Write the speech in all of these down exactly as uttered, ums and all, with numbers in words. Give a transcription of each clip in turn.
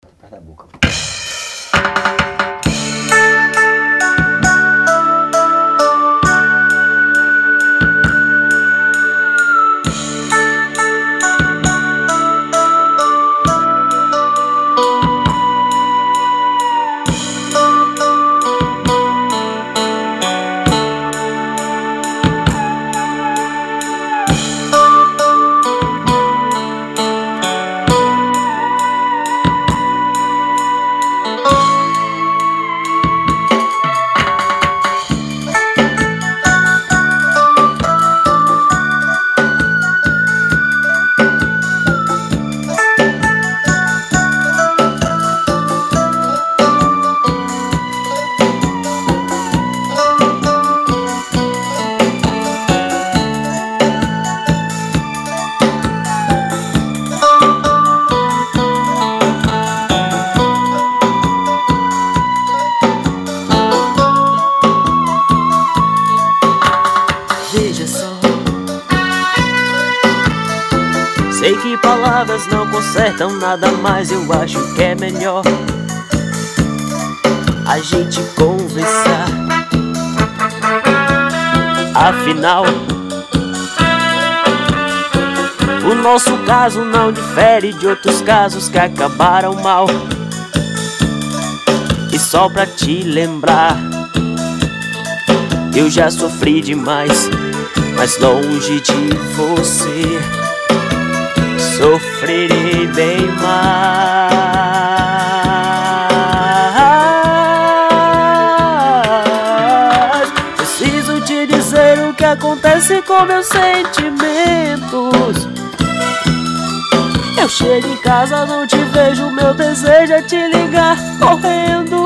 Perto da boca. Veja só, sei que palavras não consertam nada, mas eu acho que é melhor a gente conversar. Afinal, o nosso caso não difere de outros casos que acabaram mal. E só pra te lembrar, eu já sofri demais, mas longe de você sofrerei bem mais. Preciso te dizer o que acontece com meus sentimentos. Eu chego em casa, não te vejo, meu desejo é te ligar correndo.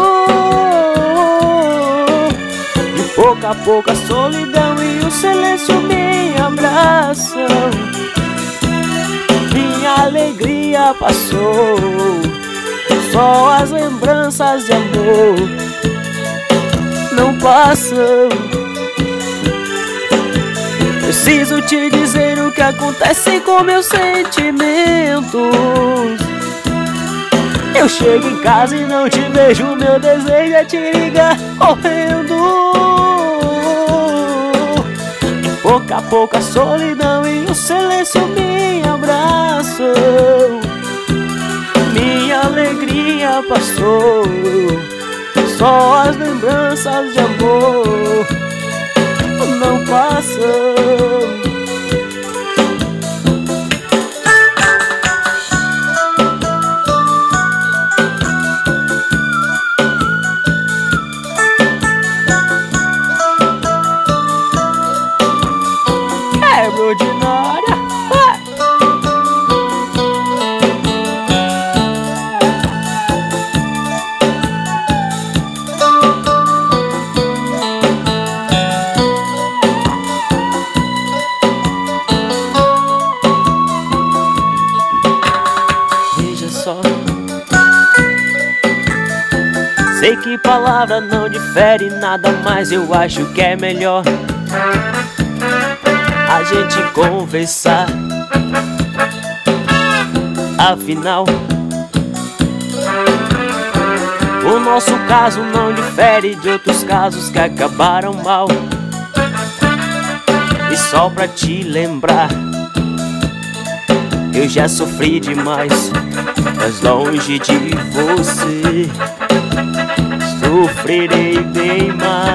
Pouco a pouco a solidão e o silêncio me abraçam. Minha alegria passou, só as lembranças de amor não passam. Preciso te dizer o que acontece com meus sentimentos. Eu chego em casa e não te vejo, meu desejo é te ligar correndo. Pouco a pouco a solidão e o silêncio me abraçam. Minha alegria passou, só as lembranças de amor não passam. Ordinária. Veja só, sei que palavra não difere nada, mas eu acho que é melhor a gente conversar. Afinal, o nosso caso não difere de outros casos que acabaram mal. E só pra te lembrar, eu já sofri demais, mas longe de você sofrerei bem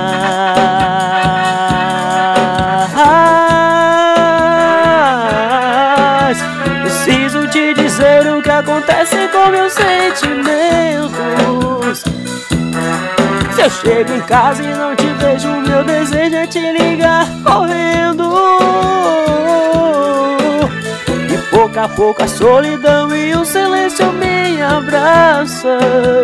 mais. Preciso te dizer o que acontece com meus sentimentos. Se eu chego em casa e não te vejo, meu desejo é te ligar correndo. E pouco a pouco a solidão e o silêncio me abraçam.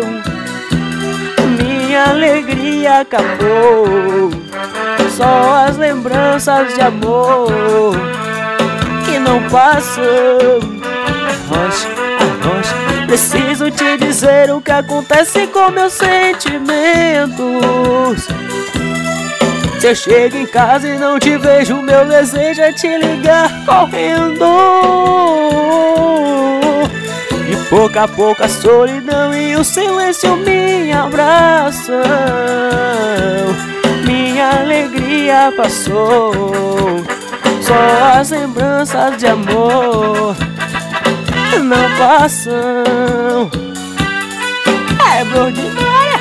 Minha alegria acabou, só as lembranças de amor que não passam. Arroz, arroz, preciso te dizer o que acontece com meus sentimentos. Se eu chego em casa e não te vejo, meu desejo é te ligar correndo. Pouco a pouco a solidão e o silêncio me abraçam. Minha alegria passou, só as lembranças de amor não passam. É ordinária.